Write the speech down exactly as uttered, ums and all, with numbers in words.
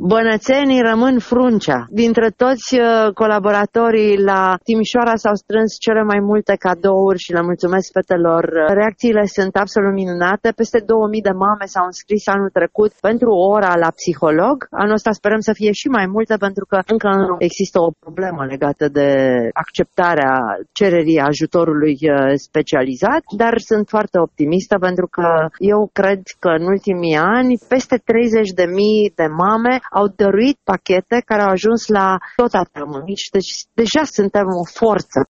bănățenii rămân fruncea. Dintre toți colaboratorii la Timișoara s-au strâns cele mai multe cadouri și le mulțumesc fetelor. Reacțiile sunt absolut minunate. Peste două mii de mame s-au înscris anul trecut pentru o ora la psiholog. Anul ăsta sperăm să fie și mai multe pentru că încă există o problemă legată de acceptarea cererii ajutorului specializat, dar sunt foarte optimistă pentru că eu cred că în ultimii ani peste treizeci de mii de mame au dăruit pachete care au ajuns la tot atât. Deci deja suntem o forță.